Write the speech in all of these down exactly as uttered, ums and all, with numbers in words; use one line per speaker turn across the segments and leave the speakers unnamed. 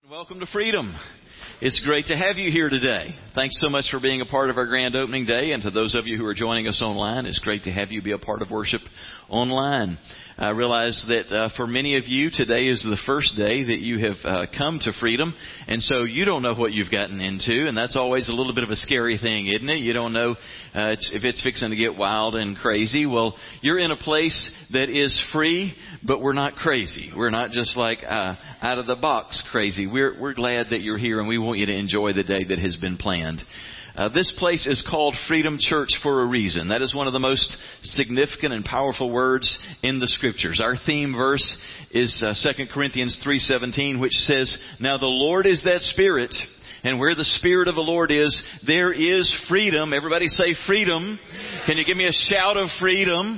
Welcome to Freedom. It's great to have you here today. Thanks so much for being a part of our grand opening day. And to those of you who are joining us online, it's great to have you be a part of worship online. I realize that uh, for many of you, today is the first day that you have uh, come to Freedom. And so you don't know what you've gotten into. And that's always a little bit of a scary thing, isn't it? You don't know uh, it's, if it's fixing to get wild and crazy. Well, you're in a place that is free, but we're not crazy. We're not just like uh, out of the box crazy. We're, we're glad that you're here, and we want you to enjoy the day that has been planned. Uh, this place is called Freedom Church for a reason. That is one of the most significant and powerful words in the Scriptures. Our theme verse is uh, Second Corinthians three seventeen, which says, "Now the Lord is that Spirit, and where the Spirit of the Lord is, there is freedom." Everybody say freedom. Can you give me a shout of freedom?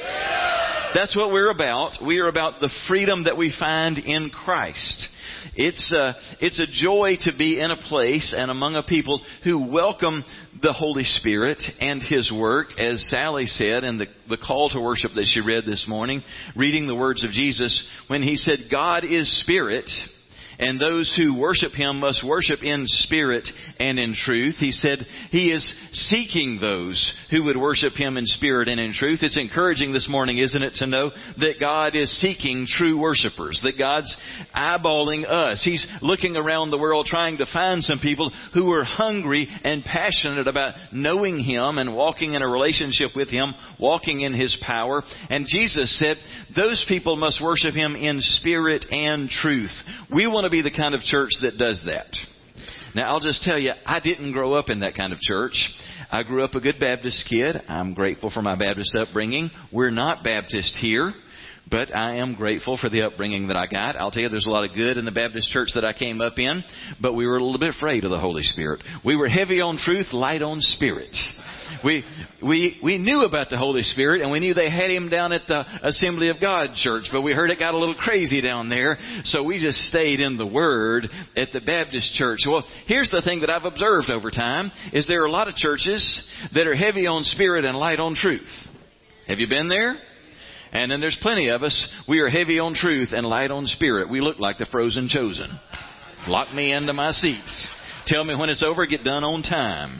That's what we're about. We are about the freedom that we find in Christ. It's a, it's a joy to be in a place and among a people who welcome the Holy Spirit and His work. As Sally said in the, the call to worship that she read this morning, reading the words of Jesus, when He said, "God is Spirit, and those who worship Him must worship in spirit and in truth." He said He is seeking those who would worship Him in spirit and in truth. It's encouraging this morning, isn't it, to know that God is seeking true worshipers, that God's eyeballing us. He's looking around the world trying to find some people who are hungry and passionate about knowing Him and walking in a relationship with Him, walking in His power. And Jesus said those people must worship Him in spirit and truth. We want to be the kind of church that does that. Now, I'll just tell you, I didn't grow up in that kind of church. I grew up a good Baptist kid. I'm grateful for my Baptist upbringing. We're not Baptist here, but I am grateful for the upbringing that I got. I'll tell you, there's a lot of good in the Baptist church that I came up in, but we were a little bit afraid of the Holy Spirit. We were heavy on truth, light on spirit. We we we knew about the Holy Spirit, and we knew they had Him down at the Assembly of God church, but we heard it got a little crazy down there, so we just stayed in the Word at the Baptist church. Well, here's the thing that I've observed over time, is there are a lot of churches that are heavy on spirit and light on truth. Have you been there? And then there's plenty of us, we are heavy on truth and light on spirit. We look like the frozen chosen. Lock me into my seats. Tell me when it's over, get done on time.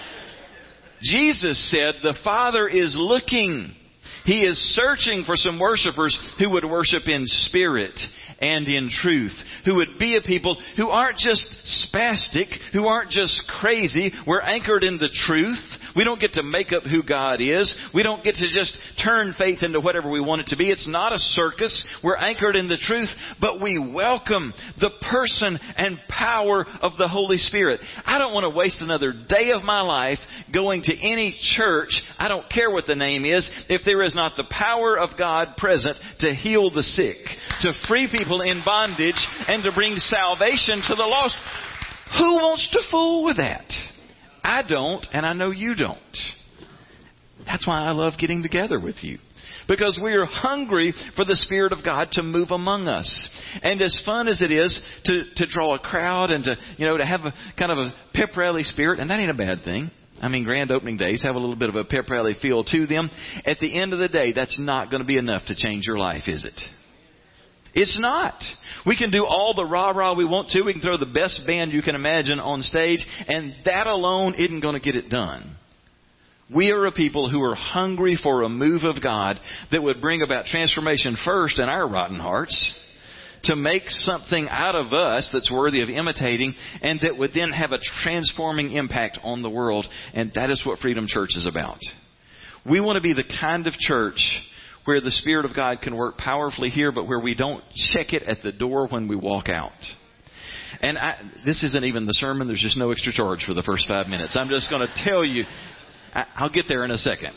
Jesus said the Father is looking. He is searching for some worshipers who would worship in spirit and in truth, who would be a people who aren't just spastic, who aren't just crazy. We're anchored in the truth. We don't get to make up who God is. We don't get to just turn faith into whatever we want it to be. It's not a circus. We're anchored in the truth, but we welcome the person and power of the Holy Spirit. I don't want to waste another day of my life going to any church, I don't care what the name is, if there is not the power of God present to heal the sick, to free people in bondage, and to bring salvation to the lost. Who wants to fool with that? I don't, and I know you don't. That's why I love getting together with you. Because we are hungry for the Spirit of God to move among us. And as fun as it is to, to draw a crowd and to, you know, to have a kind of a pep rally spirit, and that ain't a bad thing. I mean, grand opening days have a little bit of a pep rally feel to them. At the end of the day, that's not going to be enough to change your life, is it? It's not. We can do all the rah-rah we want to. We can throw the best band you can imagine on stage, and that alone isn't going to get it done. We are a people who are hungry for a move of God that would bring about transformation first in our rotten hearts, to make something out of us that's worthy of imitating, and that would then have a transforming impact on the world. And that is what Freedom Church is about. We want to be the kind of church where the Spirit of God can work powerfully here, but where we don't check it at the door when we walk out. And I, this isn't even the sermon. There's just no extra charge for the first five minutes. I'm just going to tell you. I, I'll get there in a second.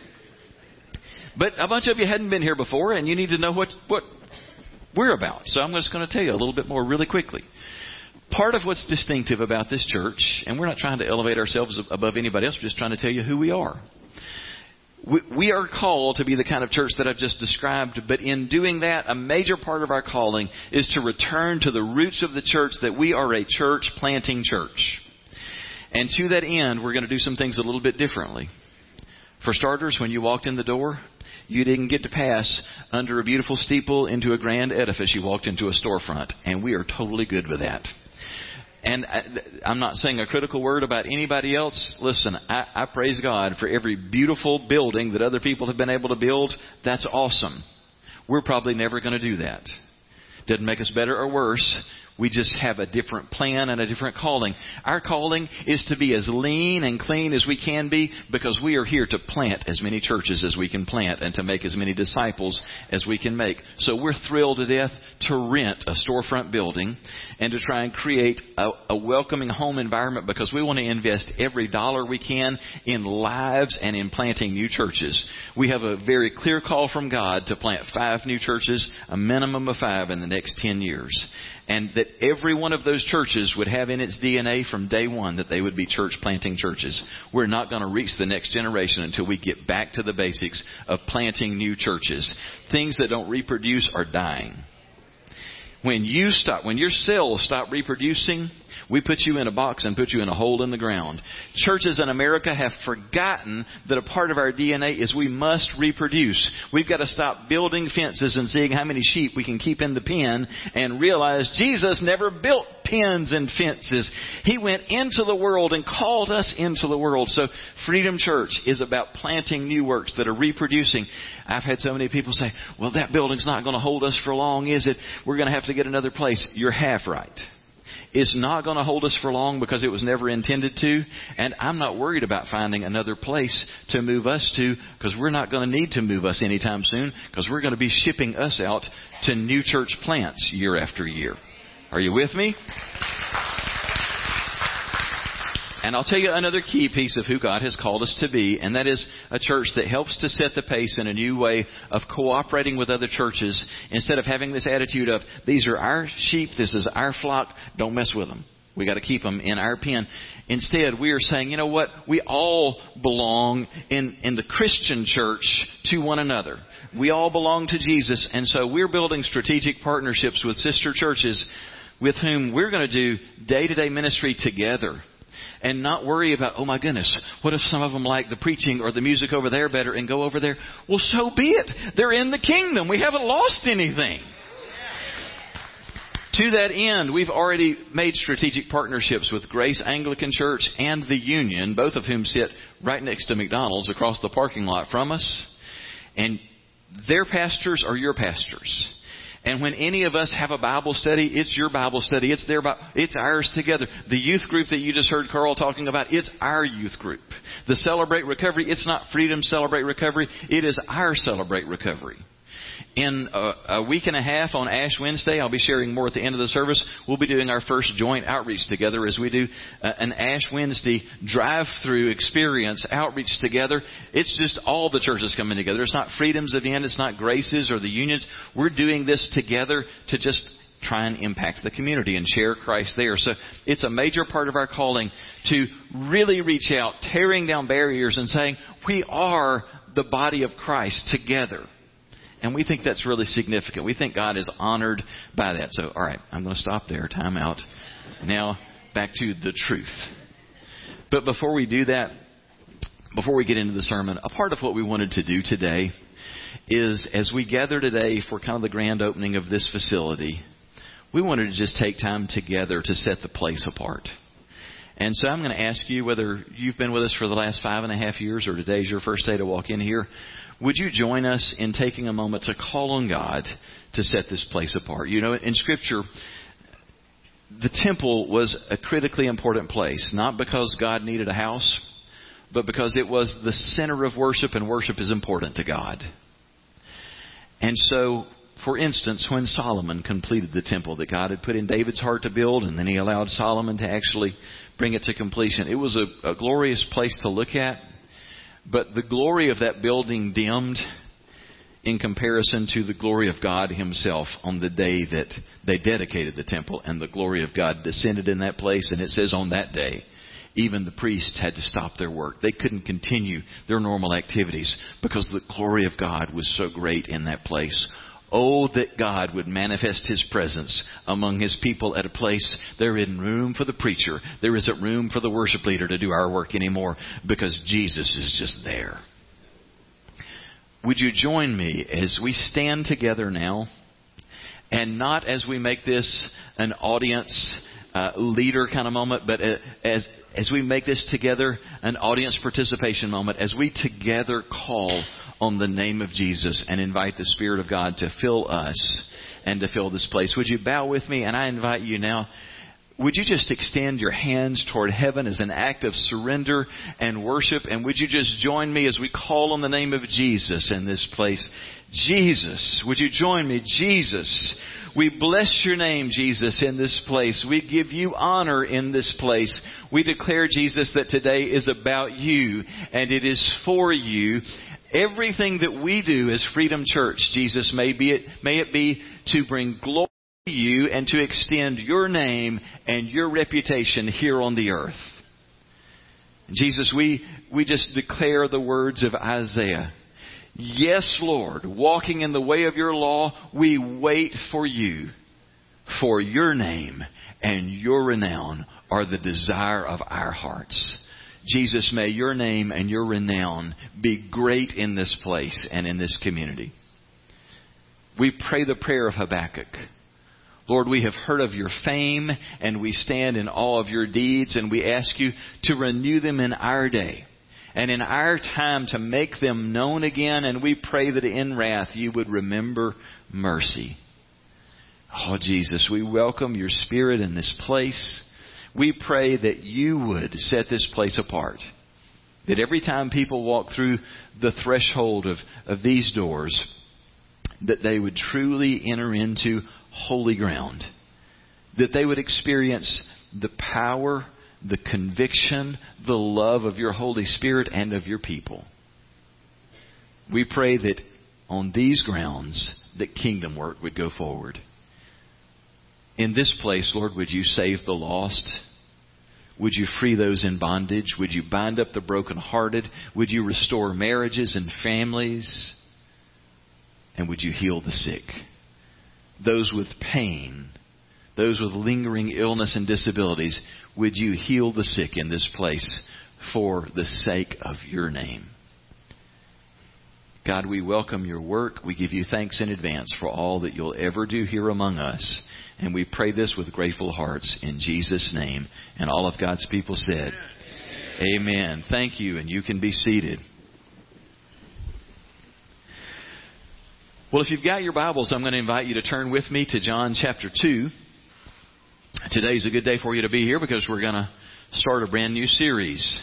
But a bunch of you hadn't been here before, and you need to know what, what we're about. So I'm just going to tell you a little bit more really quickly. Part of what's distinctive about this church, and we're not trying to elevate ourselves above anybody else, we're just trying to tell you who we are. We are called to be the kind of church that I've just described, but in doing that, a major part of our calling is to return to the roots of the church, that we are a church planting church. And to that end, we're going to do some things a little bit differently. For starters, when you walked in the door, you didn't get to pass under a beautiful steeple into a grand edifice. You walked into a storefront, and we are totally good with that. And I, I'm not saying a critical word about anybody else. Listen, I, I praise God for every beautiful building that other people have been able to build. That's awesome. We're probably never going to do that. Doesn't make us better or worse. We just have a different plan and a different calling. Our calling is to be as lean and clean as we can be, because we are here to plant as many churches as we can plant and to make as many disciples as we can make. So we're thrilled to death to rent a storefront building and to try and create a, a welcoming home environment, because we want to invest every dollar we can in lives and in planting new churches. We have a very clear call from God to plant five new churches, a minimum of five in the next ten years. And that every one of those churches would have in its D N A from day one that they would be church planting churches. We're not going to reach the next generation until we get back to the basics of planting new churches. Things that don't reproduce are dying. When you stop, when your cells stop reproducing, we put you in a box and put you in a hole in the ground. Churches in America have forgotten that a part of our D N A is we must reproduce. We've got to stop building fences and seeing how many sheep we can keep in the pen and realize Jesus never built pens and fences. He went into the world and called us into the world. So Freedom Church is about planting new works that are reproducing. I've had so many people say, well, that building's not going to hold us for long, is it? We're going to have to get another place. You're half right. It's not going to hold us for long because it was never intended to. And I'm not worried about finding another place to move us to, because we're not going to need to move us anytime soon, because we're going to be shipping us out to new church plants year after year. Are you with me? And I'll tell you another key piece of who God has called us to be, and that is a church that helps to set the pace in a new way of cooperating with other churches instead of having this attitude of, these are our sheep, this is our flock, don't mess with them. We got to keep them in our pen. Instead, we are saying, you know what? We all belong in, in the Christian church to one another. We all belong to Jesus, and so we're building strategic partnerships with sister churches with whom we're going to do day-to-day ministry together. And not worry about, oh my goodness, what if some of them like the preaching or the music over there better and go over there? Well, so be it. They're in the kingdom. We haven't lost anything. To that end, we've already made strategic partnerships with Grace Anglican Church and the Union, both of whom sit right next to McDonald's across the parking lot from us. And their pastors are your pastors. And when any of us have a Bible study, it's your Bible study. It's their, it's ours together. The youth group that you just heard Carl talking about, it's our youth group. The Celebrate Recovery, it's not Freedom Celebrate Recovery. It is our Celebrate Recovery. In a, a week and a half on Ash Wednesday, I'll be sharing more at the end of the service. We'll be doing our first joint outreach together as we do uh, an Ash Wednesday drive-through experience outreach together. It's just all the churches coming together. It's not Freedom's event. It's not Grace's or the Unions. We're doing this together to just try and impact the community and share Christ there. So it's a major part of our calling to really reach out, tearing down barriers and saying, we are the body of Christ together. And we think that's really significant. We think God is honored by that. So, all right, I'm going to stop there. Time out. Now, back to the truth. But before we do that, before we get into the sermon, a part of what we wanted to do today is, as we gather today for kind of the grand opening of this facility, we wanted to just take time together to set the place apart. And so I'm going to ask you, whether you've been with us for the last five and a half years or today's your first day to walk in here, would you join us in taking a moment to call on God to set this place apart? You know, in Scripture, the temple was a critically important place, not because God needed a house, but because it was the center of worship, and worship is important to God. And so, for instance, when Solomon completed the temple that God had put in David's heart to build, and then he allowed Solomon to actually bring it to completion, it was a, a glorious place to look at. But the glory of that building dimmed in comparison to the glory of God Himself on the day that they dedicated the temple, and the glory of God descended in that place. And it says on that day, even the priests had to stop their work. They couldn't continue their normal activities because the glory of God was so great in that place. Oh, that God would manifest His presence among His people at a place there isn't room for the preacher. There isn't room for the worship leader to do our work anymore because Jesus is just there. Would you join me as we stand together now, and not as we make this an audience uh, leader kind of moment, but uh, as as we make this together an audience participation moment, as we together call on the name of Jesus and invite the Spirit of God to fill us and to fill this place. Would you bow with me? And I invite you now, would you just extend your hands toward heaven as an act of surrender and worship? And would you just join me as we call on the name of Jesus in this place? Jesus, would you join me? Jesus, we bless your name, Jesus, in this place. We give you honor in this place. We declare, Jesus, that today is about you and it is for you. Everything that we do as Freedom Church, Jesus, may be it, may it be to bring glory to you and to extend your name and your reputation here on the earth. Jesus, we, we just declare the words of Isaiah. Yes, Lord, walking in the way of your law, we wait for you. For your name and your renown are the desire of our hearts. Jesus, may your name and your renown be great in this place and in this community. We pray the prayer of Habakkuk. Lord, we have heard of your fame and we stand in awe of your deeds, and we ask you to renew them in our day and in our time to make them known again. And we pray that in wrath you would remember mercy. Oh, Jesus, we welcome your Spirit in this place. We pray that you would set this place apart. That every time people walk through the threshold of, of these doors, that they would truly enter into holy ground. That they would experience the power, the conviction, the love of your Holy Spirit and of your people. We pray that on these grounds, that kingdom work would go forward. In this place, Lord, would you save the lost? Would you free those in bondage? Would you bind up the brokenhearted? Would you restore marriages and families? And would you heal the sick? Those with pain, those with lingering illness and disabilities, would you heal the sick in this place for the sake of your name? God, we welcome your work. We give you thanks in advance for all that you'll ever do here among us. And we pray this with grateful hearts in Jesus' name. And all of God's people said, Amen. Amen. Thank you. And you can be seated. Well, if you've got your Bibles, I'm going to invite you to turn with me to John chapter two. Today's a good day for you to be here because we're going to start a brand new series.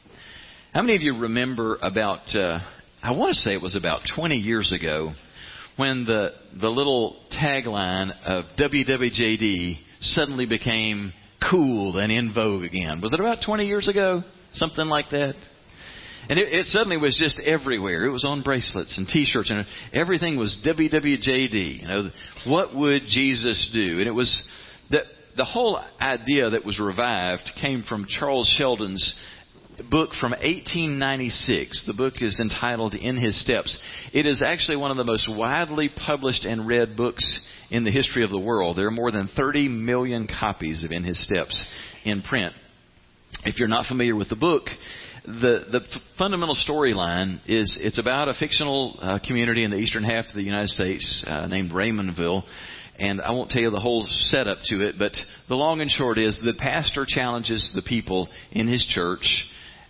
How many of you remember about, uh, I want to say it was about twenty years ago, when the the little tagline of W W J D suddenly became cool and in vogue again? Was it about twenty years ago? Something like that? And it, it suddenly was just everywhere. It was on bracelets and T-shirts, and everything was W W J D. You know, what would Jesus do? And it was the the whole idea that was revived came from Charles Sheldon's book from eighteen ninety-six. The book is entitled In His Steps. It is actually one of the most widely published and read books in the history of the world. There are more than thirty million copies of In His Steps in print. If you're not familiar with the book, the the f- fundamental storyline is it's about a fictional uh, community in the eastern half of the United States uh, named Raymondville. And I won't tell you the whole setup to it, but the long and short is the pastor challenges the people in his church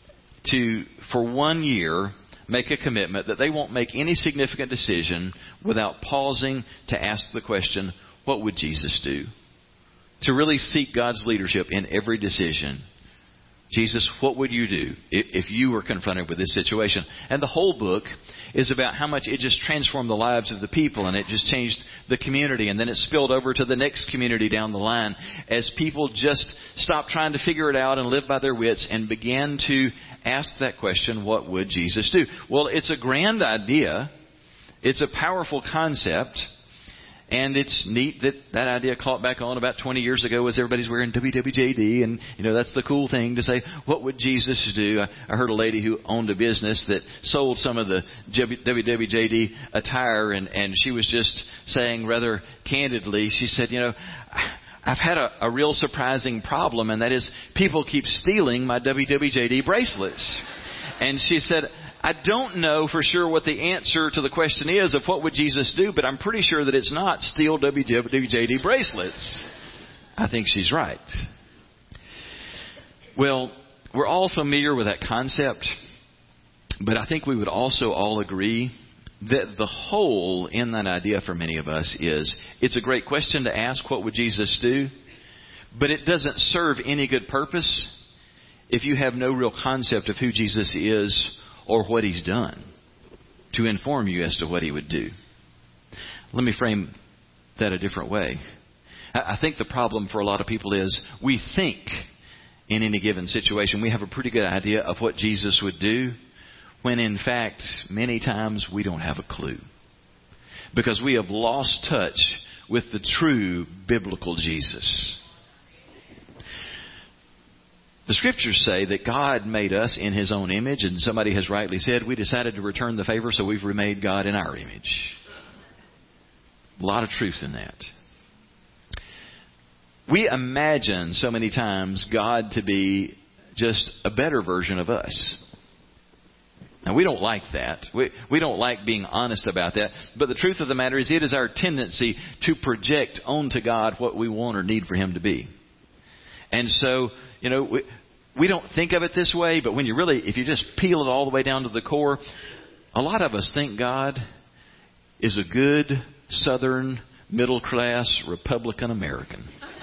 to, for one year, make a commitment that they won't make any significant decision without pausing to ask the question, what would Jesus do? To really seek God's leadership in every decision. Jesus, what would you do if you were confronted with this situation? And the whole book is about how much it just transformed the lives of the people, and it just changed the community. And then it spilled over to the next community down the line as people just stopped trying to figure it out and live by their wits and began to ask that question, what would Jesus do? Well, it's a grand idea. It's a powerful concept. And it's neat that that idea caught back on about twenty years ago as everybody's wearing W W J D. And, you know, that's the cool thing to say, what would Jesus do? I, I heard a lady who owned a business that sold some of the W W J D attire. And, and she was just saying rather candidly, she said, you know, I've had a, a real surprising problem. And that is people keep stealing my W W J D bracelets. And she said, I don't know for sure what the answer to the question is of what would Jesus do, but I'm pretty sure that it's not steal W W J D bracelets. I think she's right. Well, we're all familiar with that concept, but I think we would also all agree that the hole in that idea for many of us is, it's a great question to ask, what would Jesus do? But it doesn't serve any good purpose if you have no real concept of who Jesus is or what He's done to inform you as to what He would do. Let me frame that a different way. I think the problem for a lot of people is we think in any given situation we have a pretty good idea of what Jesus would do, when in fact many times we don't have a clue, because we have lost touch with the true biblical Jesus. The Scriptures say that God made us in His own image, and somebody has rightly said we decided to return the favor, so we've remade God in our image. A lot of truth in that. We imagine so many times God to be just a better version of us. Now, we don't like that. We, we don't like being honest about that. But the truth of the matter is, it is our tendency to project onto God what we want or need for Him to be. And so, you know, we, we don't think of it this way, but when you really, if you just peel it all the way down to the core, a lot of us think God is a good Southern middle class Republican American.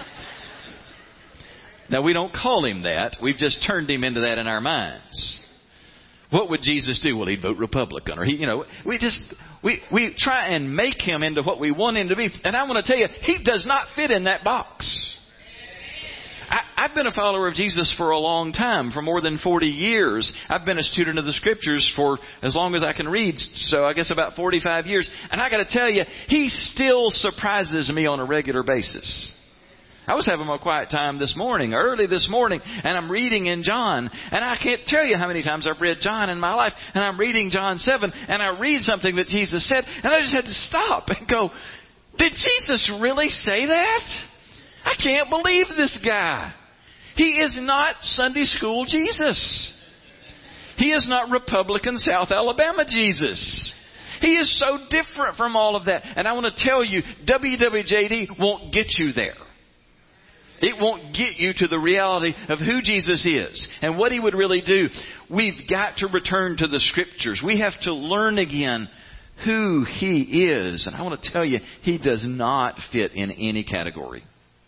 Now, we don't call Him that. We've just turned Him into that in our minds. What would Jesus do? Well, He'd vote Republican. Or he, you know, we just, we, we try and make Him into what we want Him to be. And I want to tell you, He does not fit in that box. I, I've been a follower of Jesus for a long time, for more than forty years. I've been a student of the Scriptures for as long as I can read, so I guess about forty-five years. And I got to tell you, He still surprises me on a regular basis. I was having a quiet time this morning, early this morning, and I'm reading in John. And I can't tell you how many times I've read John in my life. And I'm reading John seven, and I read something that Jesus said, and I just had to stop and go, did Jesus really say that? I can't believe this guy. He is not Sunday school Jesus. He is not Republican South Alabama Jesus. He is so different from all of that. And I want to tell you, W W J D won't get you there. It won't get you to the reality of who Jesus is and what He would really do. We've got to return to the Scriptures. We have to learn again who He is. And I want to tell you, He does not fit in any category.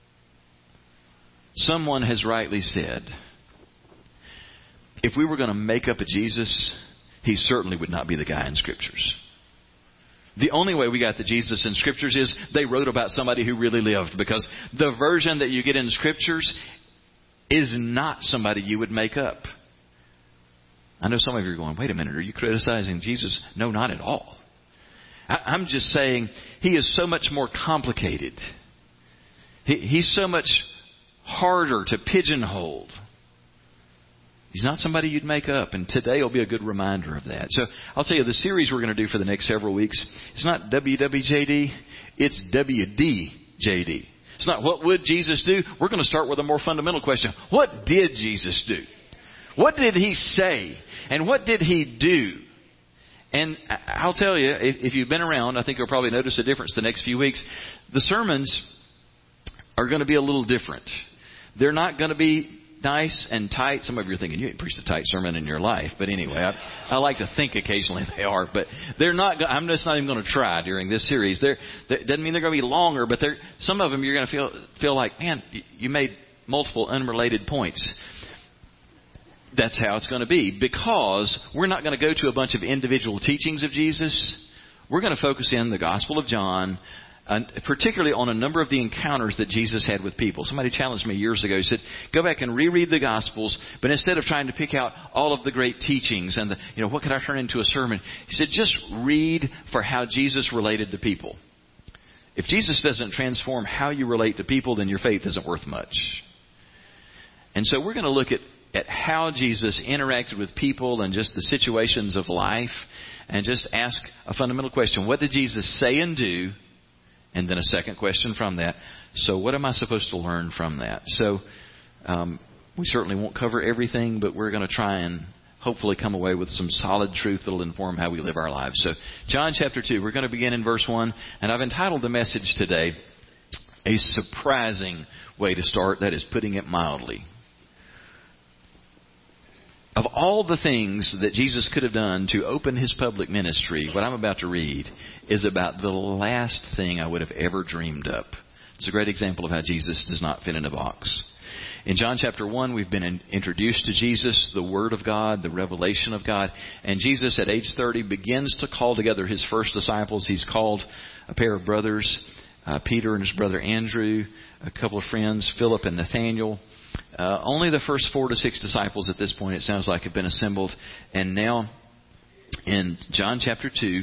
Someone has rightly said, if we were going to make up a Jesus, He certainly would not be the guy in Scriptures. The only way we got the Jesus in Scriptures is they wrote about somebody who really lived, because the version that you get in Scriptures is not somebody you would make up. I know some of you are going, wait a minute, are you criticizing Jesus? No, not at all. I'm just saying He is so much more complicated. He, he's so much harder to pigeonhole. He's not somebody you'd make up, and today will be a good reminder of that. So I'll tell you, the series we're going to do for the next several weeks, it's not W W J D, it's W D J D. It's not what would Jesus do. We're going to start with a more fundamental question. What did Jesus do? What did He say? And what did He do? And I'll tell you, if you've been around, I think you'll probably notice a difference the next few weeks. The sermons are going to be a little different. They're not going to be nice and tight. Some of you are thinking, you ain't preached a tight sermon in your life. But anyway, I, I like to think occasionally they are. But they're not. I'm just not even going to try during this series. They're, that doesn't mean they're going to be longer, but they're, some of them you're going to feel feel like, man, you made multiple unrelated points. That's how it's going to be, because we're not going to go to a bunch of individual teachings of Jesus. We're going to focus in the Gospel of John, Uh, particularly on a number of the encounters that Jesus had with people. Somebody challenged me years ago. He said, go back and reread the Gospels, but instead of trying to pick out all of the great teachings and the, you know, what could I turn into a sermon? He said, just read for how Jesus related to people. If Jesus doesn't transform how you relate to people, then your faith isn't worth much. And so we're going to look at, at how Jesus interacted with people and just the situations of life, and just ask a fundamental question. What did Jesus say and do? And then a second question from that. So what am I supposed to learn from that? So um, we certainly won't cover everything, but we're going to try and hopefully come away with some solid truth that will inform how we live our lives. So John chapter two, we're going to begin in verse one. And I've entitled the message today, A surprising way to start. That is putting it mildly. Of all the things that Jesus could have done to open his public ministry, what I'm about to read is about the last thing I would have ever dreamed up. It's a great example of how Jesus does not fit in a box. In John chapter one, we've been in, introduced to Jesus, the Word of God, the revelation of God. And Jesus, at age thirty, begins to call together his first disciples. He's called a pair of brothers, uh, Peter and his brother Andrew, a couple of friends, Philip and Nathaniel. Uh, only the first four to six disciples at this point, it sounds like, have been assembled. And now, in John chapter two,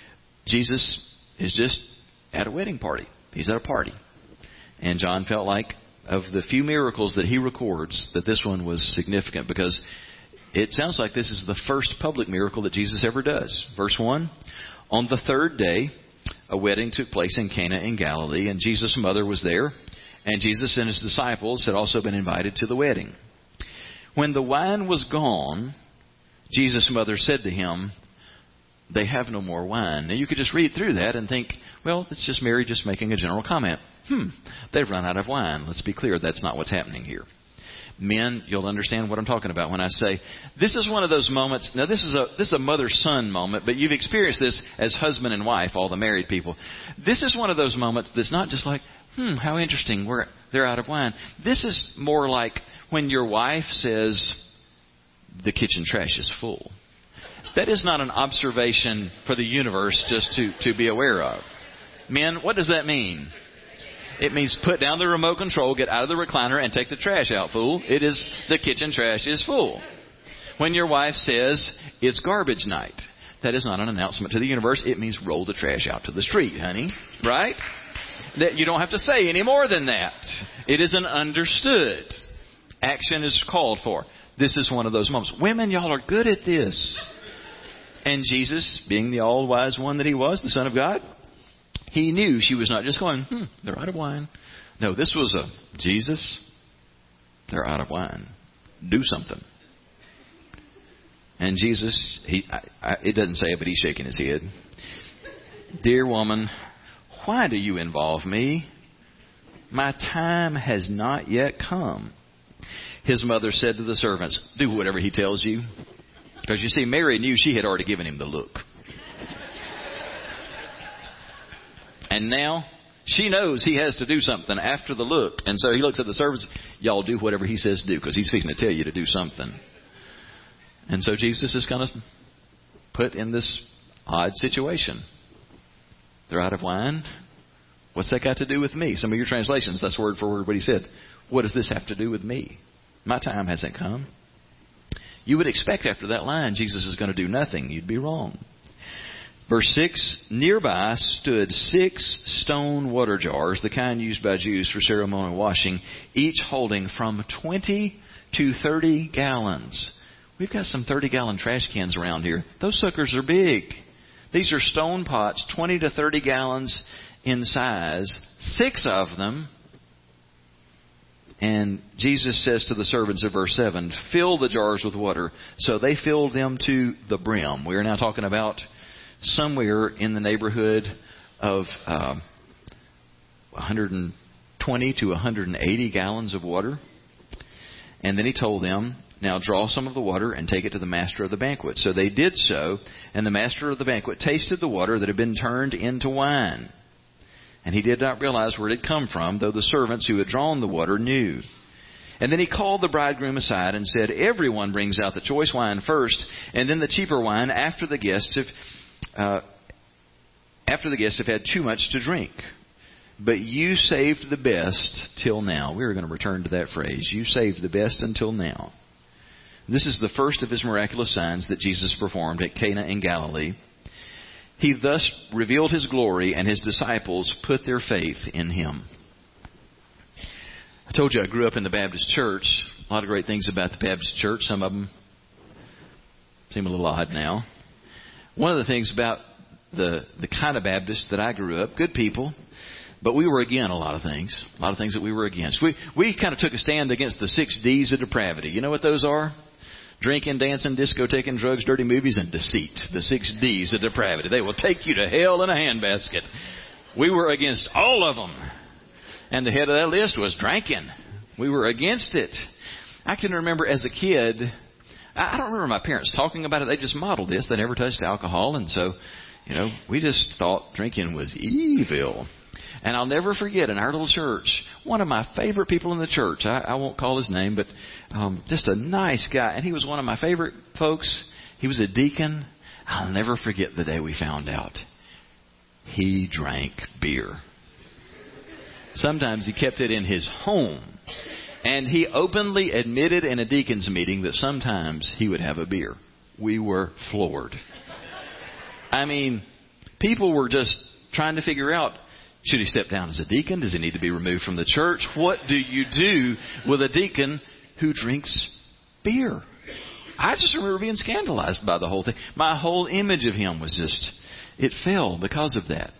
Jesus is just at a wedding party. He's at a party. And John felt like, of the few miracles that he records, that this one was significant, because it sounds like this is the first public miracle that Jesus ever does. Verse one, on the third day, a wedding took place in Cana in Galilee, and Jesus' mother was there. And Jesus and his disciples had also been invited to the wedding. When the wine was gone, Jesus' mother said to him, they have no more wine. Now you could just read through that and think, well, it's just Mary just making a general comment. Hmm, they've run out of wine. Let's be clear, that's not what's happening here. Men, you'll understand what I'm talking about when I say, this is one of those moments. Now this is a this is a mother-son moment, but you've experienced this as husband and wife, all the married people. This is one of those moments that's not just like, Hmm, how interesting, we're, they're out of wine. This is more like when your wife says, the kitchen trash is full. That is not an observation for the universe just to, to be aware of. Men, what does that mean? It means put down the remote control, get out of the recliner, and take the trash out, fool. It is, the kitchen trash is full. When your wife says, it's garbage night, that is not an announcement to the universe. It means roll the trash out to the street, honey. Right? That you don't have to say any more than that. It is an understood. Action is called for. This is one of those moments. Women, y'all are good at this. And Jesus, being the all-wise one that he was, the Son of God, he knew she was not just going, hmm, they're out of wine. No, this was a, Jesus, they're out of wine. Do something. And Jesus, he, I, I, it doesn't say it, but he's shaking his head. Dear woman, why do you involve me? My time has not yet come. His mother said to the servants, do whatever he tells you. Because you see, Mary knew she had already given him the look. And now she knows he has to do something after the look. And so he looks at the servants, y'all do whatever he says do, because he's fixing to tell you to do something. And so Jesus is kind of put in this odd situation. They're out of wine. What's that got to do with me? Some of your translations, that's word for word what he said. What does this have to do with me? My time hasn't come. You would expect after that line, Jesus is going to do nothing. You'd be wrong. Verse six, nearby stood six stone water jars, the kind used by Jews for ceremonial washing, each holding from twenty to thirty gallons. We've got some thirty-gallon trash cans around here. Those suckers are big. These are stone pots, twenty to thirty gallons in size, six of them. And Jesus says to the servants of verse seven, fill the jars with water. So they filled them to the brim. We are now talking about somewhere in the neighborhood of uh, one hundred twenty to one hundred eighty gallons of water. And then he told them, now draw some of the water and take it to the master of the banquet. So they did so, and the master of the banquet tasted the water that had been turned into wine. And he did not realize where it had come from, though the servants who had drawn the water knew. And then he called the bridegroom aside and said, everyone brings out the choice wine first, and then the cheaper wine after the guests have, uh, after the guests have had too much to drink. But you saved the best till now. We are going to return to that phrase. You saved the best until now. This is the first of his miraculous signs that Jesus performed at Cana in Galilee. He thus revealed his glory, and his disciples put their faith in him. I told you I grew up in the Baptist church. A lot of great things about the Baptist church. Some of them seem a little odd now. One of the things about the, the kind of Baptist that I grew up, good people, but we were against a lot of things. A lot of things that we were against. We, we kind of took a stand against the six D's of depravity. You know what those are? Drinking, dancing, discotheque, drugs, dirty movies, and deceit. The six D's of depravity. They will take you to hell in a handbasket. We were against all of them. And the head of that list was drinking. We were against it. I can remember as a kid, I don't remember my parents talking about it. They just modeled this. They never touched alcohol. And so, you know, we just thought drinking was evil. And I'll never forget in our little church, one of my favorite people in the church, I, I won't call his name, but um, just a nice guy. And he was one of my favorite folks. He was a deacon. I'll never forget the day we found out. He drank beer. Sometimes he kept it in his home. And he openly admitted in a deacon's meeting that sometimes he would have a beer. We were floored. I mean, people were just trying to figure out, should he step down as a deacon? Does he need to be removed from the church? What do you do with a deacon who drinks beer? I just remember being scandalized by the whole thing. My whole image of him was just, it fell because of that.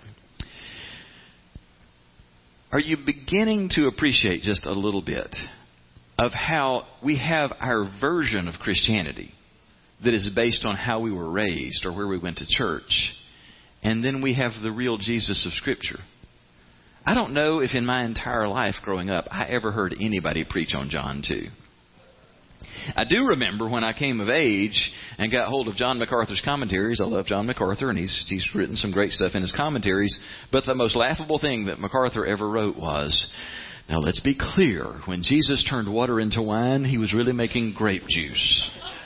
Are you beginning to appreciate just a little bit of how we have our version of Christianity that is based on how we were raised or where we went to church? And then we have the real Jesus of Scripture. I don't know if in my entire life growing up I ever heard anybody preach on John two. I do remember when I came of age and got hold of John MacArthur's commentaries. I love John MacArthur, and he's he's written some great stuff in his commentaries. But the most laughable thing that MacArthur ever wrote was, now let's be clear, when Jesus turned water into wine, he was really making grape juice.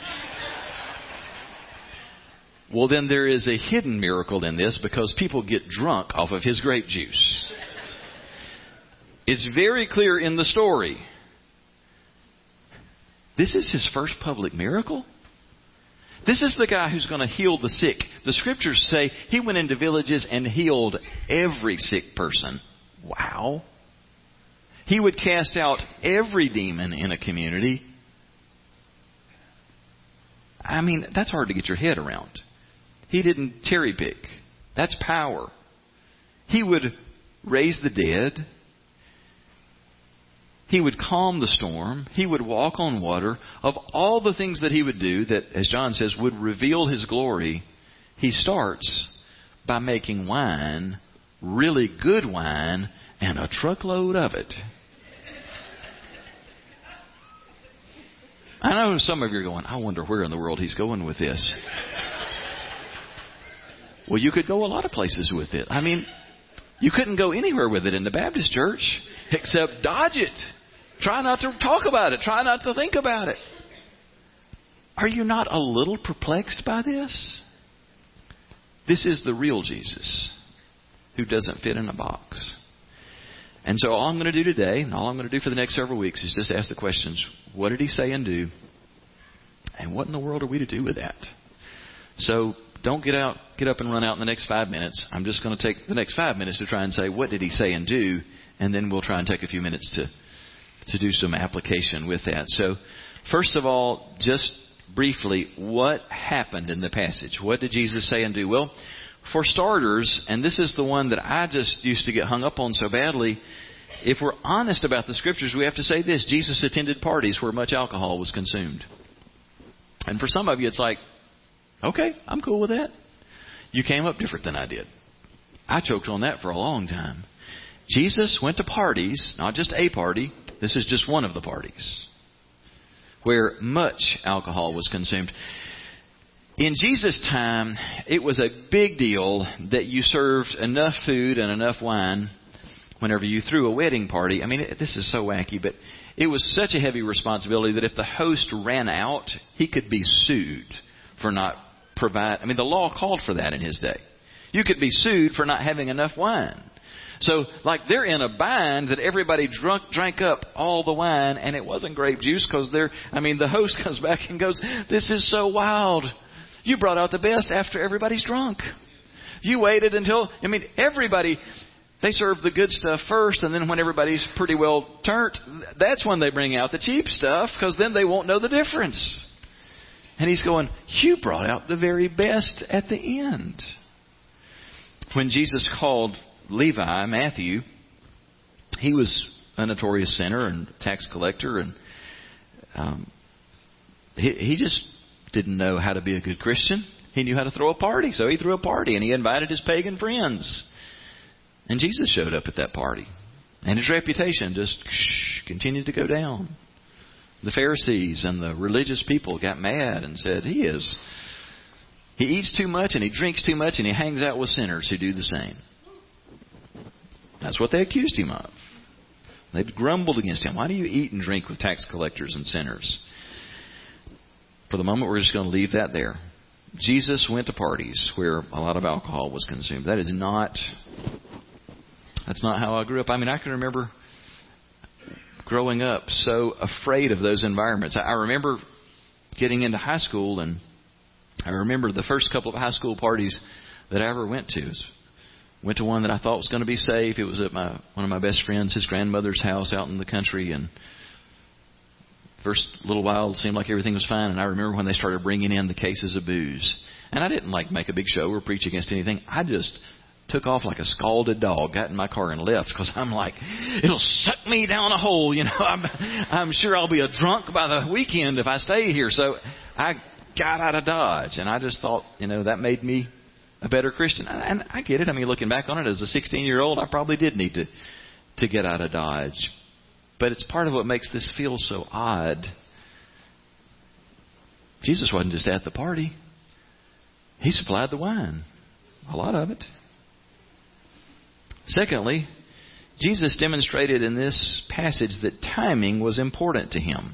Well, then there is a hidden miracle in this because people get drunk off of his grape juice. It's very clear in the story. This is his first public miracle. This is the guy who's going to heal the sick. The Scriptures say he went into villages and healed every sick person. Wow. He would cast out every demon in a community. I mean, that's hard to get your head around. He didn't cherry pick. That's power. He would raise the dead. He would calm the storm. He would walk on water. Of all the things that he would do that, as John says, would reveal his glory, he starts by making wine, really good wine, and a truckload of it. I know some of you are going, I wonder where in the world he's going with this. Well, you could go a lot of places with it. I mean, you couldn't go anywhere with it in the Baptist church except dodge it. Try not to talk about it. Try not to think about it. Are you not a little perplexed by this? This is the real Jesus who doesn't fit in a box. And so all I'm going to do today, and all I'm going to do for the next several weeks, is just ask the questions, what did he say and do? And what in the world are we to do with that? So don't get out, get up and run out in the next five minutes. I'm just going to take the next five minutes to try and say, what did he say and do? And then we'll try and take a few minutes to, to do some application with that. So first of all, just briefly, what happened in the passage? What did Jesus say and do? Well, for starters, and this is the one that I just used to get hung up on so badly, if we're honest about the Scriptures, we have to say this: Jesus attended parties where much alcohol was consumed. And for some of you, it's like, okay, I'm cool with that. You came up different than I did. I choked on that for a long time. Jesus went to parties, not just a party. This is just one of the parties where much alcohol was consumed. In Jesus' time, it was a big deal that you served enough food and enough wine whenever you threw a wedding party. I mean, this is so wacky, but it was such a heavy responsibility that if the host ran out, he could be sued for not provide. I mean, the law called for that in his day. You could be sued for not having enough wine. So, like, they're in a bind that everybody drunk, drank up all the wine, and it wasn't grape juice because they're, I mean, the host comes back and goes, this is so wild. You brought out the best after everybody's drunk. You waited until, I mean, everybody, they serve the good stuff first, and then when everybody's pretty well turned, that's when they bring out the cheap stuff, because then they won't know the difference. And he's going, you brought out the very best at the end. When Jesus called Levi, Matthew, he was a notorious sinner and tax collector, and um, he, he just didn't know how to be a good Christian. He knew how to throw a party, so he threw a party, and he invited his pagan friends. And Jesus showed up at that party. And his reputation just continued to go down. The Pharisees and the religious people got mad and said, he is, he eats too much and he drinks too much and he hangs out with sinners who do the same. That's what they accused him of. They grumbled against him. Why do you eat and drink with tax collectors and sinners? For the moment, we're just going to leave that there. Jesus went to parties where a lot of alcohol was consumed. That is not, that's not how I grew up. I mean, I can remember growing up so afraid of those environments. I remember getting into high school, and I remember the first couple of high school parties that I ever went to. Went to one that I thought was going to be safe. It was at my one of my best friends, his grandmother's house out in the country. And first little while, it seemed like everything was fine. And I remember when they started bringing in the cases of booze. And I didn't like make a big show or preach against anything. I just took off like a scalded dog, got in my car and left, because I'm like, it'll suck me down a hole. You know, I'm, I'm sure I'll be a drunk by the weekend if I stay here. So I got out of Dodge, and I just thought, you know, that made me a better Christian. And I get it. I mean, looking back on it as a sixteen-year-old, I probably did need to, to get out of Dodge. But it's part of what makes this feel so odd. Jesus wasn't just at the party. He supplied the wine. A lot of it. Secondly, Jesus demonstrated in this passage that timing was important to him.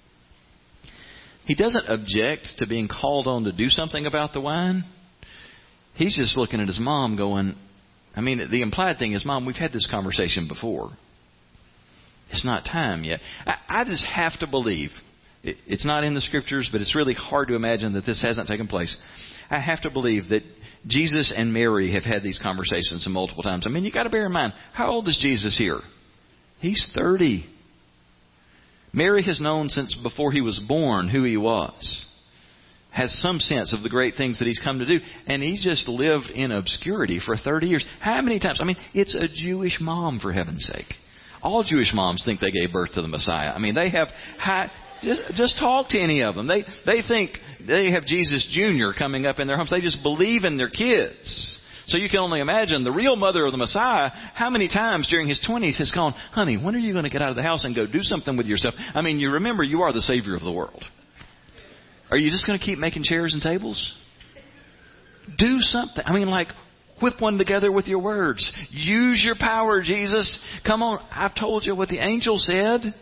He doesn't object to being called on to do something about the wine. He's just looking at his mom going, I mean, the implied thing is, Mom, we've had this conversation before. It's not time yet. I, I just have to believe. It, it's not in the Scriptures, but it's really hard to imagine that this hasn't taken place. I have to believe that Jesus and Mary have had these conversations multiple times. I mean, you got to bear in mind, how old is Jesus here? He's thirty. Mary has known since before he was born who he was. Has some sense of the great things that he's come to do. And he's just lived in obscurity for thirty years. How many times? I mean, it's a Jewish mom, for heaven's sake. All Jewish moms think they gave birth to the Messiah. I mean, they have high, just, just talk to any of them. They, they think they have Jesus Junior coming up in their homes. They just believe in their kids. So you can only imagine the real mother of the Messiah, how many times during his twenties has gone, honey, when are you going to get out of the house and go do something with yourself? I mean, you remember you are the Savior of the world. Are you just going to keep making chairs and tables? Do something. I mean, like, whip one together with your words. Use your power, Jesus. Come on. I've told you what the angel said.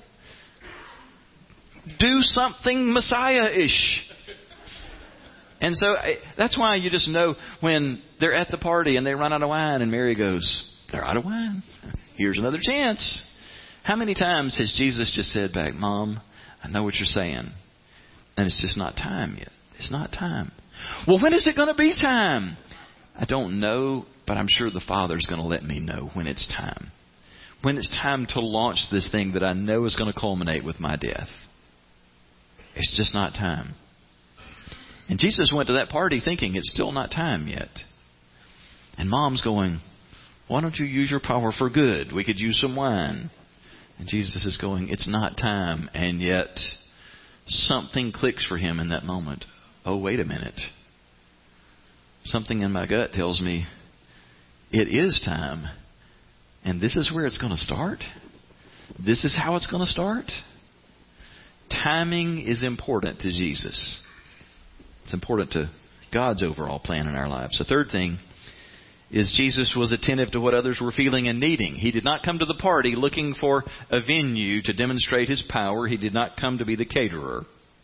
Do something Messiah-ish. And so that's why you just know when they're at the party and they run out of wine and Mary goes, they're out of wine. Here's another chance. How many times has Jesus just said back, Mom, I know what you're saying. And it's just not time yet. It's not time. Well, when is it going to be time? I don't know, but I'm sure the Father's going to let me know when it's time. When it's time to launch this thing that I know is going to culminate with my death. It's just not time. And Jesus went to that party thinking it's still not time yet. And Mom's going, why don't you use your power for good? We could use some wine. And Jesus is going, it's not time. And yet something clicks for him in that moment. Oh, wait a minute. Something in my gut tells me it is time. And this is where it's going to start. This is how it's going to start. Timing is important to Jesus. It's important to God's overall plan in our lives. The third thing is Jesus was attentive to what others were feeling and needing. He did not come to the party looking for a venue to demonstrate his power. He did not come to be the caterer.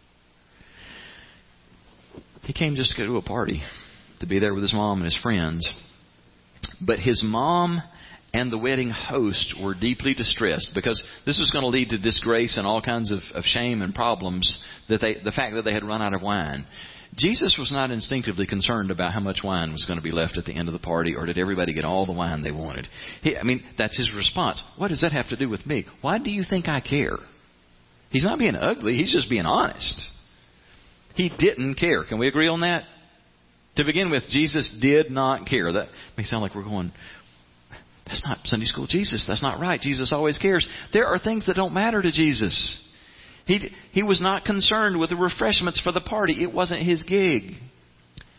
He came just to go to a party, to be there with his mom and his friends. But his mom and the wedding host were deeply distressed because this was going to lead to disgrace and all kinds of, of shame and problems, that they, the fact that they had run out of wine. Jesus was not instinctively concerned about how much wine was going to be left at the end of the party, or did everybody get all the wine they wanted. He, I mean, that's his response. What does that have to do with me? Why do you think I care? He's not being ugly. He's just being honest. He didn't care. Can we agree on that? To begin with, Jesus did not care. That may sound like we're going, that's not Sunday school Jesus. That's not right. Jesus always cares. There are things that don't matter to Jesus. He he was not concerned with the refreshments for the party. It wasn't his gig.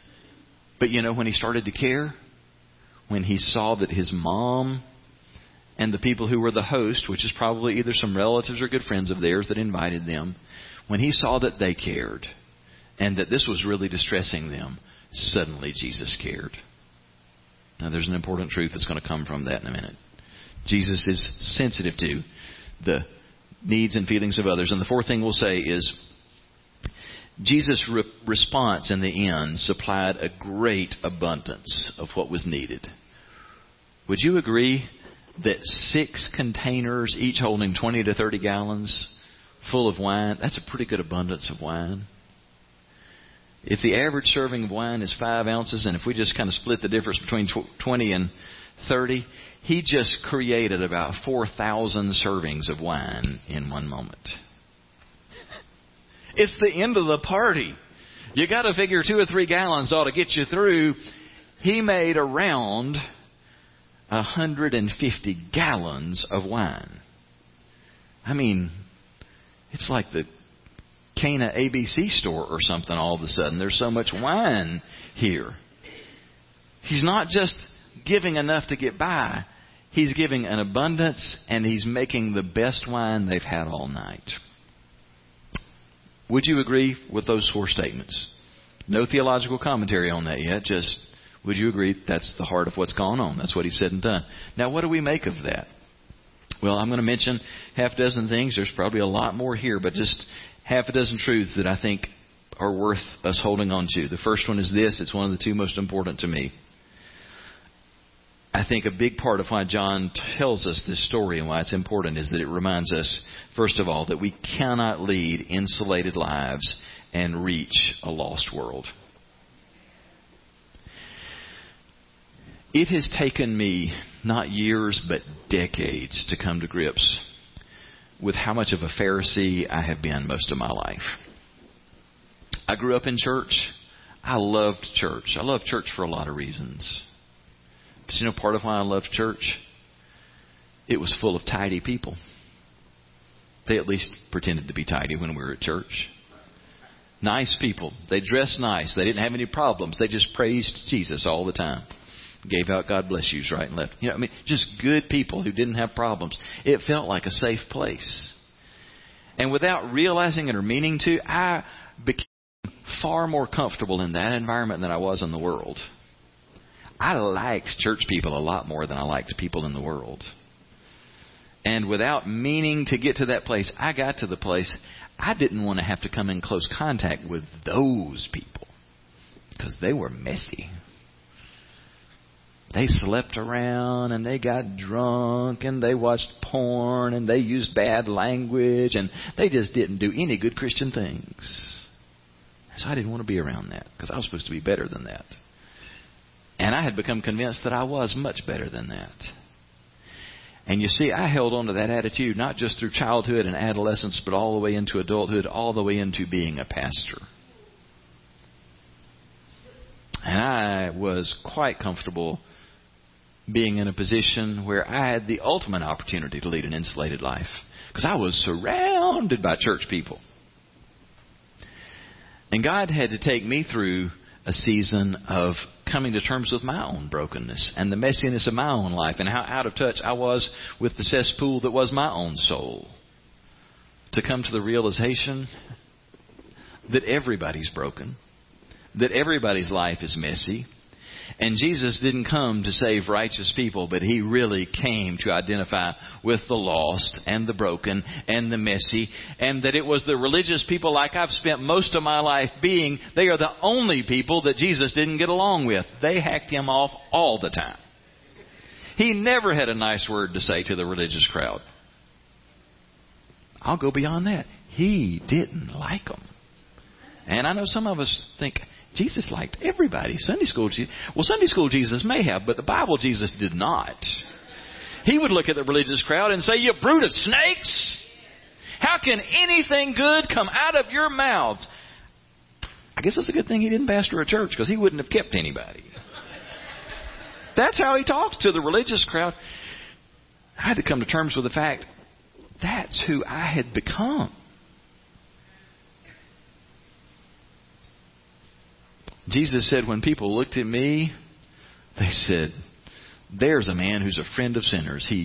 But you know when he started to care? When he saw that his mom and the people who were the host, which is probably either some relatives or good friends of theirs that invited them, when he saw that they cared and that this was really distressing them, suddenly Jesus cared. Now there's an important truth that's going to come from that in a minute. Jesus is sensitive to the needs and feelings of others. And the fourth thing we'll say is Jesus' re- response in the end supplied a great abundance of what was needed. Would you agree that six containers, each holding twenty to thirty gallons, full of wine, that's a pretty good abundance of wine? If the average serving of wine is five ounces, and if we just kind of split the difference between twenty and thirty, he just created about four thousand servings of wine in one moment. It's the end of the party. You got to figure two or three gallons ought to get you through. He made around one hundred fifty gallons of wine. I mean, it's like the Cana A B C store or something all of a sudden. There's so much wine here. He's not just giving enough to get by. He's giving an abundance, and he's making the best wine they've had all night. Would you agree with those four statements? No theological commentary on that yet. Just, would you agree that's the heart of what's gone on? That's what he said and done. Now, what do we make of that? Well, I'm going to mention half a dozen things. There's probably a lot more here, but just half a dozen truths that I think are worth us holding on to. The first one is this. It's one of the two most important to me. I think a big part of why John tells us this story and why it's important is that it reminds us, first of all, that we cannot lead insulated lives and reach a lost world. It has taken me not years but decades to come to grips with how much of a Pharisee I have been most of my life. I grew up in church. I loved church. I loved church for a lot of reasons. But you know, part of why I loved church, it was full of tidy people. They at least pretended to be tidy when we were at church. Nice people. They dressed nice. They didn't have any problems. They just praised Jesus all the time. Gave out God bless yous right and left. You know, I mean, just good people who didn't have problems. It felt like a safe place. And without realizing it or meaning to, I became far more comfortable in that environment than I was in the world. I liked church people a lot more than I liked people in the world. And without meaning to get to that place, I got to the place I didn't want to have to come in close contact with those people because they were messy. They slept around and they got drunk and they watched porn and they used bad language and they just didn't do any good Christian things. So I didn't want to be around that because I was supposed to be better than that. And I had become convinced that I was much better than that. And you see, I held on to that attitude not just through childhood and adolescence, but all the way into adulthood, all the way into being a pastor. And I was quite comfortable being in a position where I had the ultimate opportunity to lead an insulated life because I was surrounded by church people. And God had to take me through a season of coming to terms with my own brokenness and the messiness of my own life and how out of touch I was with the cesspool that was my own soul. To come to the realization that everybody's broken, that everybody's life is messy. And Jesus didn't come to save righteous people, but He really came to identify with the lost and the broken and the messy. And that it was the religious people, like I've spent most of my life being, they are the only people that Jesus didn't get along with. They hacked Him off all the time. He never had a nice word to say to the religious crowd. I'll go beyond that. He didn't like them. And I know some of us think, Jesus liked everybody. Sunday school Jesus. Well, Sunday school Jesus may have, but the Bible Jesus did not. He would look at the religious crowd and say, "You brood of snakes! How can anything good come out of your mouths?" I guess it's a good thing he didn't pastor a church because he wouldn't have kept anybody. That's how he talked to the religious crowd. I had to come to terms with the fact that's who I had become. Jesus said when people looked at me, they said, "There's a man who's a friend of sinners. He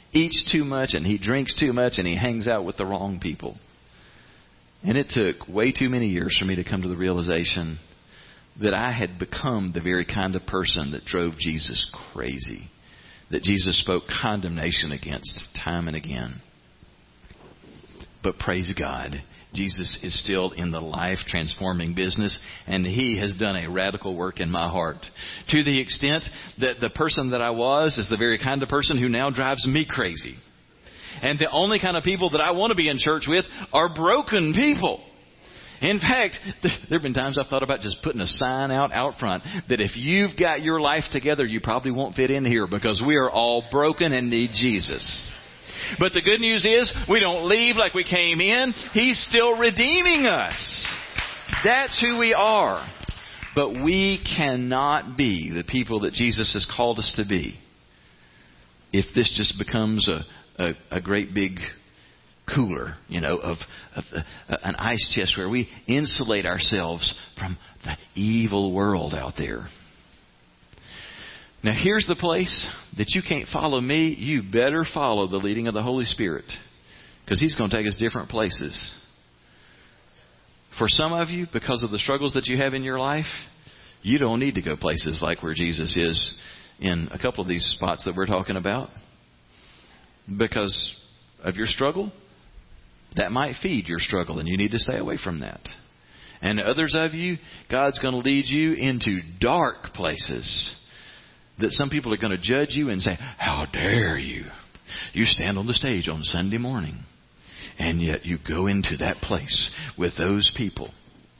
eats too much and he drinks too much and he hangs out with the wrong people. And it took way too many years for me to come to the realization that I had become the very kind of person that drove Jesus crazy, that Jesus spoke condemnation against time and again. But praise God, Jesus is still in the life-transforming business, and He has done a radical work in my heart. To the extent that the person that I was is the very kind of person who now drives me crazy. And the only kind of people that I want to be in church with are broken people. In fact, there have been times I've thought about just putting a sign out out front that if you've got your life together, you probably won't fit in here because we are all broken and need Jesus. But the good news is we don't leave like we came in. He's still redeeming us. That's who we are. But we cannot be the people that Jesus has called us to be if this just becomes a, a, a great big cooler, you know, of, of uh, an ice chest where we insulate ourselves from the evil world out there. Now, here's the place that you can't follow me. You better follow the leading of the Holy Spirit, because He's going to take us different places. For some of you, because of the struggles that you have in your life, you don't need to go places like where Jesus is in a couple of these spots that we're talking about. Because of your struggle, that might feed your struggle, and you need to stay away from that. And others of you, God's going to lead you into dark places that some people are going to judge you and say, how dare you? You stand on the stage on Sunday morning, and yet you go into that place with those people.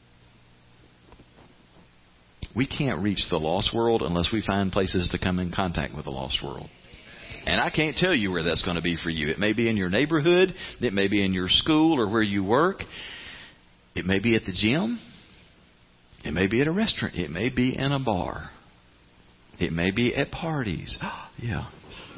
We can't reach the lost world unless we find places to come in contact with the lost world. And I can't tell you where that's going to be for you. It may be in your neighborhood. It may be in your school or where you work. It may be at the gym. It may be at a restaurant. It may be in a bar. It may be at parties. Yeah.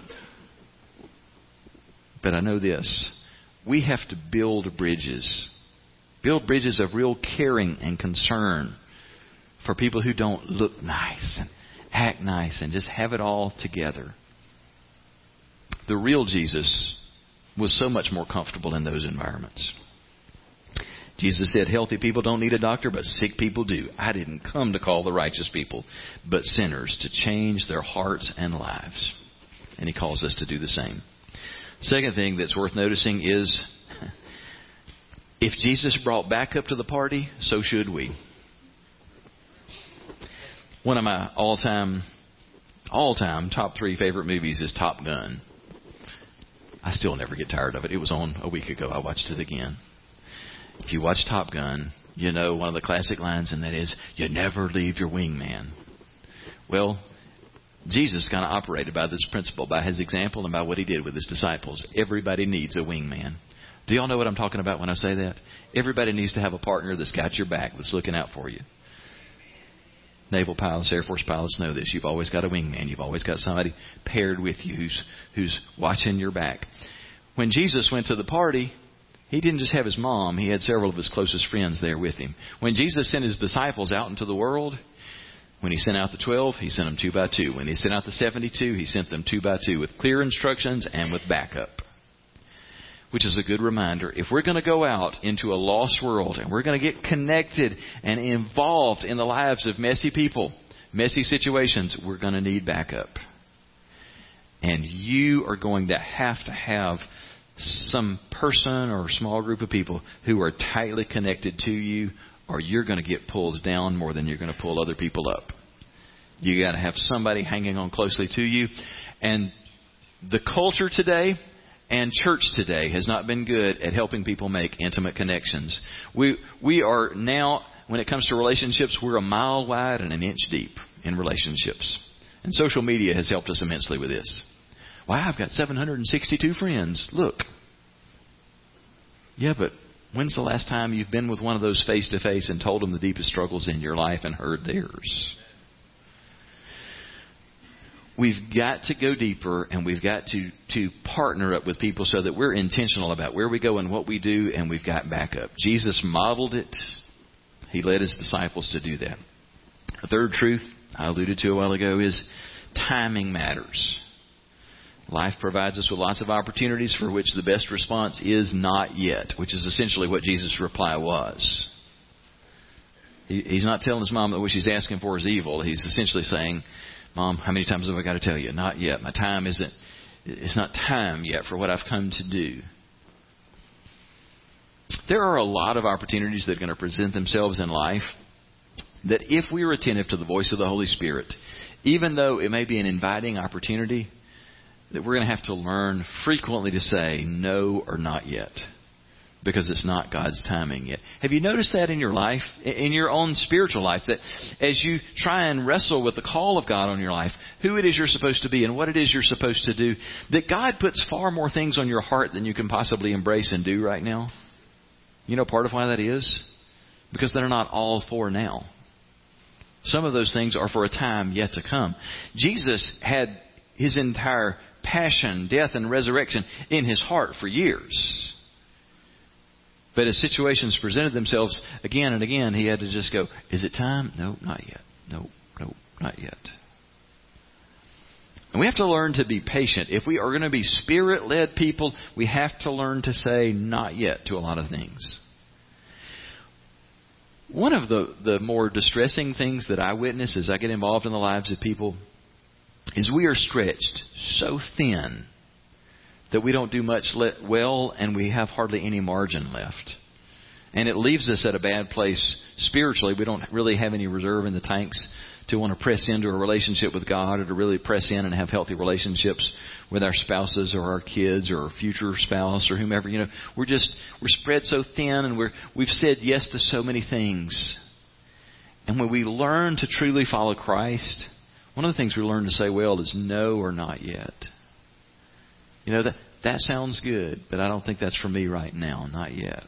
But I know this. We have to build bridges. Build bridges of real caring and concern for people who don't look nice and act nice and just have it all together. The real Jesus was so much more comfortable in those environments. Jesus said, healthy people don't need a doctor, but sick people do. I didn't come to call the righteous people, but sinners, to change their hearts and lives. And He calls us to do the same. Second thing that's worth noticing is, if Jesus brought backup to the party, so should we. One of my all-time, all-time top three favorite movies is Top Gun. I still never get tired of it. It was on a week ago. I watched it again. If you watch Top Gun, you know one of the classic lines, and that is, you never leave your wingman. Well, Jesus kind of operated by this principle, by His example and by what He did with His disciples. Everybody needs a wingman. Do y'all know what I'm talking about when I say that? Everybody needs to have a partner that's got your back, that's looking out for you. Naval pilots, Air Force pilots know this. You've always got a wingman. You've always got somebody paired with you who's who's watching your back. When Jesus went to the party, He didn't just have His mom. He had several of His closest friends there with Him. When Jesus sent His disciples out into the world, when He sent out the twelve, He sent them two by two. When He sent out the seventy-two, He sent them two by two with clear instructions and with backup. Which is a good reminder. If we're going to go out into a lost world and we're going to get connected and involved in the lives of messy people, messy situations, we're going to need backup. And you are going to have to have some person or small group of people who are tightly connected to you, or you're going to get pulled down more than you're going to pull other people up. You got to have somebody hanging on closely to you. And the culture today and church today has not been good at helping people make intimate connections. We we are now, when it comes to relationships, we're a mile wide and an inch deep in relationships. And social media has helped us immensely with this. Wow, I've got seven hundred sixty-two friends. Look. Yeah, but when's the last time you've been with one of those face to face and told them the deepest struggles in your life and heard theirs? We've got to go deeper, and we've got to, to partner up with people so that we're intentional about where we go and what we do, and we've got backup. Jesus modeled it. He led His disciples to do that. A third truth I alluded to a while ago is timing matters. Life provides us with lots of opportunities for which the best response is not yet, which is essentially what Jesus' reply was. He, he's not telling his mom that what she's asking for is evil. He's essentially saying, Mom, how many times have I got to tell you? Not yet. My time isn't, it's not time yet for what I've come to do. There are a lot of opportunities that are going to present themselves in life that if we are attentive to the voice of the Holy Spirit, even though it may be an inviting opportunity, that we're going to have to learn frequently to say no or not yet, because it's not God's timing yet. Have you noticed that in your life, in your own spiritual life, that as you try and wrestle with the call of God on your life, who it is you're supposed to be and what it is you're supposed to do, that God puts far more things on your heart than you can possibly embrace and do right now? You know part of why that is? Because they're not all for now. Some of those things are for a time yet to come. Jesus had his entire passion, death, and resurrection in his heart for years. But as situations presented themselves again and again, he had to just go, is it time? No, not yet. No, no, not yet. And we have to learn to be patient. If we are going to be Spirit-led people, we have to learn to say not yet to a lot of things. One of the, the more distressing things that I witness as I get involved in the lives of people is we are stretched so thin that we don't do much le- well and we have hardly any margin left. And it leaves us at a bad place spiritually. We don't really have any reserve in the tanks to want to press into a relationship with God or to really press in and have healthy relationships with our spouses or our kids or our future spouse or whomever. You know, we're just, we're spread so thin and we're, we've said yes to so many things. And when we learn to truly follow Christ, one of the things we learn to say well is no or not yet. You know, that, that sounds good, but I don't think that's for me right now. Not yet.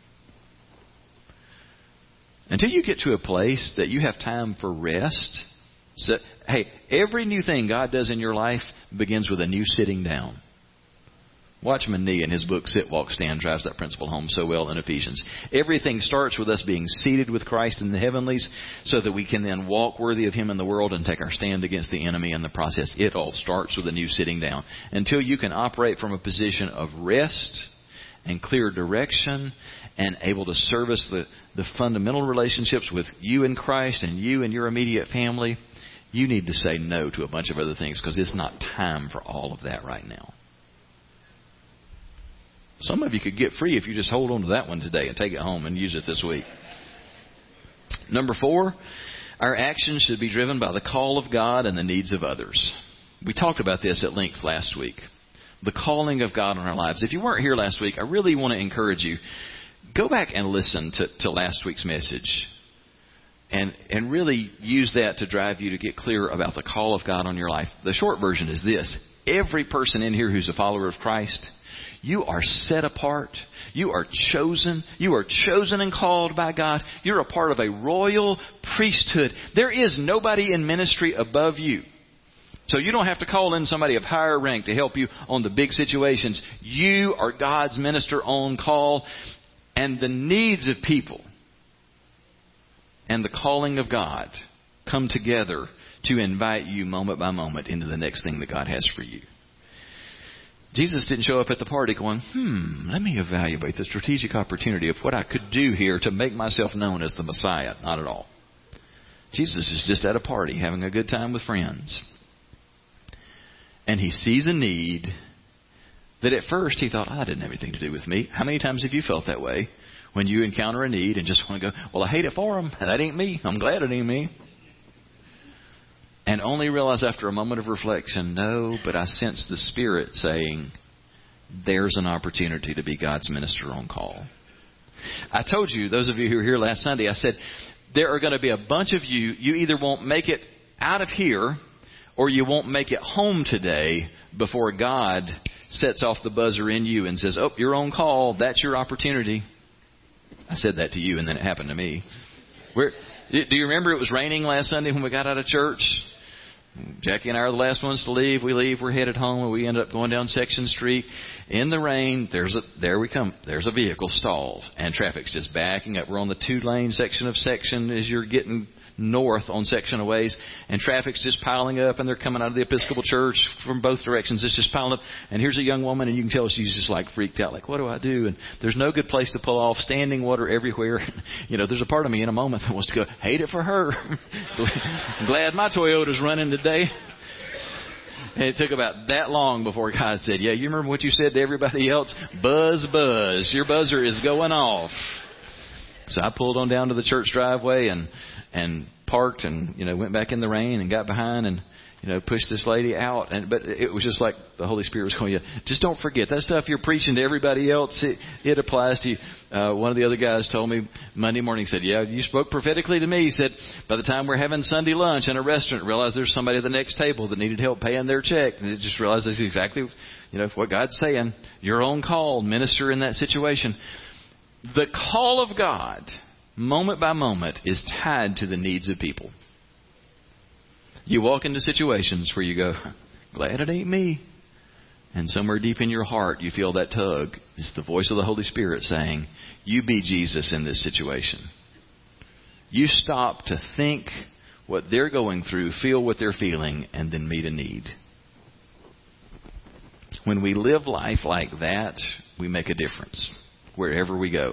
Until you get to a place that you have time for rest. So, hey, every new thing God does in your life begins with a new sitting down. Watchman Nee in his book Sit, Walk, Stand drives that principle home so well in Ephesians. Everything starts with us being seated with Christ in the heavenlies so that we can then walk worthy of Him in the world and take our stand against the enemy in the process. It all starts with a new sitting down. Until you can operate from a position of rest and clear direction and able to service the, the fundamental relationships with you and Christ and you and your immediate family, you need to say no to a bunch of other things because it's not time for all of that right now. Some of you could get free if you just hold on to that one today and take it home and use it this week. Number four, our actions should be driven by the call of God and the needs of others. We talked about this at length last week. The calling of God on our lives. If you weren't here last week, I really want to encourage you, go back and listen to, to last week's message. And, and really use that to drive you to get clear about the call of God on your life. The short version is this. Every person in here who's a follower of Christ, you are set apart. You are chosen. You are chosen and called by God. You're a part of a royal priesthood. There is nobody in ministry above you. So you don't have to call in somebody of higher rank to help you on the big situations. You are God's minister on call. And the needs of people and the calling of God come together to invite you moment by moment into the next thing that God has for you. Jesus didn't show up at the party going, hmm, let me evaluate the strategic opportunity of what I could do here to make myself known as the Messiah. Not at all. Jesus is just at a party having a good time with friends. And he sees a need that at first he thought, oh, that didn't have anything to do with me. How many times have you felt that way when you encounter a need and just want to go, well, I hate it for them. That ain't me. I'm glad it ain't me. And only realize after a moment of reflection, no, but I sense the Spirit saying, there's an opportunity to be God's minister on call. I told you, those of you who were here last Sunday, I said, there are going to be a bunch of you, you either won't make it out of here or you won't make it home today before God sets off the buzzer in you and says, oh, you're on call. That's your opportunity. I said that to you and then it happened to me. Where, do you remember it was raining last Sunday when we got out of church? Jackie and I are the last ones to leave. We leave. We're headed home, and we end up going down Section Street in the rain. There's a there we come. There's a vehicle stalled, and traffic's just backing up. We're on the two-lane section of Section as you're getting north on section of ways, and traffic's just piling up, and they're coming out of the Episcopal Church from both directions. It's just piling up. And here's a young woman, and you can tell she's just like freaked out, like, what do I do? And there's no good place to pull off, standing water everywhere. You know, there's a part of me in a moment that wants to go, hate it for her. I'm glad my Toyota's running today. And it took about that long before God said, yeah, you remember what you said to everybody else? Buzz, buzz. Your buzzer is going off. So I pulled on down to the church driveway and, and parked and, you know, went back in the rain and got behind and, you know, pushed this lady out. And, but it was just like the Holy Spirit was going, yeah, just don't forget that stuff you're preaching to everybody else. It, it applies to you. Uh, one of the other guys told me Monday morning, he said, yeah, you spoke prophetically to me. He said, by the time we're having Sunday lunch in a restaurant, realized there's somebody at the next table that needed help paying their check. And it just realized that's exactly, you know, what God's saying. Your own call, minister in that situation. The call of God, moment by moment, is tied to the needs of people. You walk into situations where you go, glad it ain't me. And somewhere deep in your heart, you feel that tug. It's the voice of the Holy Spirit saying, you be Jesus in this situation. You stop to think what they're going through, feel what they're feeling, and then meet a need. When we live life like that, we make a difference wherever we go.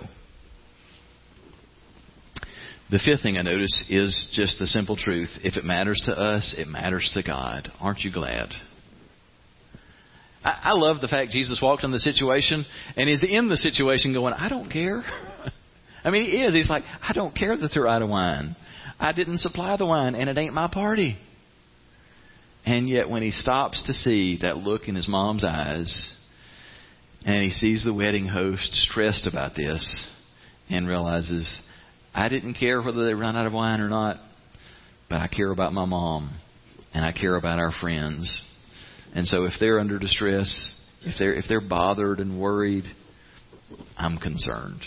The fifth thing I notice is just the simple truth. If it matters to us, it matters to God. Aren't you glad? I, I love the fact Jesus walked in the situation and is in the situation going, I don't care. I mean, he is. He's like, I don't care that they're out of wine. I didn't supply the wine and it ain't my party. And yet when he stops to see that look in his mom's eyes and he sees the wedding host stressed about this and realizes, I didn't care whether they run out of wine or not, but I care about my mom and I care about our friends. And so if they're under distress, if they're if they're bothered and worried, I'm concerned.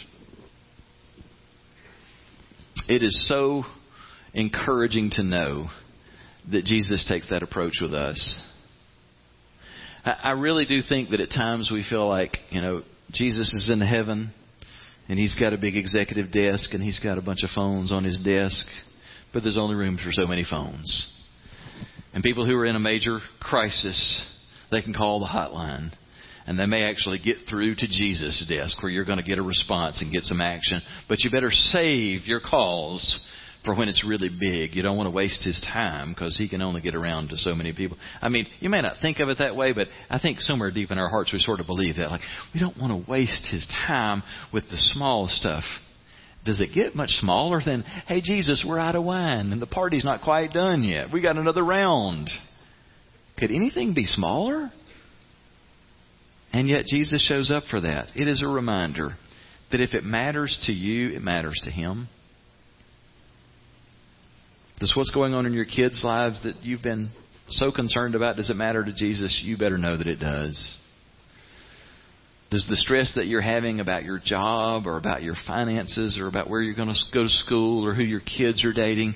It is so encouraging to know that Jesus takes that approach with us. I, I really do think that at times we feel like, you know, Jesus is in heaven. And he's got a big executive desk and he's got a bunch of phones on his desk. But there's only room for so many phones. And people who are in a major crisis, they can call the hotline. And they may actually get through to Jesus' desk where you're going to get a response and get some action. But you better save your calls for when it's really big. You don't want to waste his time because he can only get around to so many people. I mean, you may not think of it that way, but I think somewhere deep in our hearts we sort of believe that. Like, we don't want to waste his time with the small stuff. Does it get much smaller than, hey, Jesus, we're out of wine and the party's not quite done yet. We got another round. Could anything be smaller? And yet Jesus shows up for that. It is a reminder that if it matters to you, it matters to him. Does what's going on in your kids' lives that you've been so concerned about, does it matter to Jesus? You better know that it does. Does the stress that you're having about your job or about your finances or about where you're going to go to school or who your kids are dating,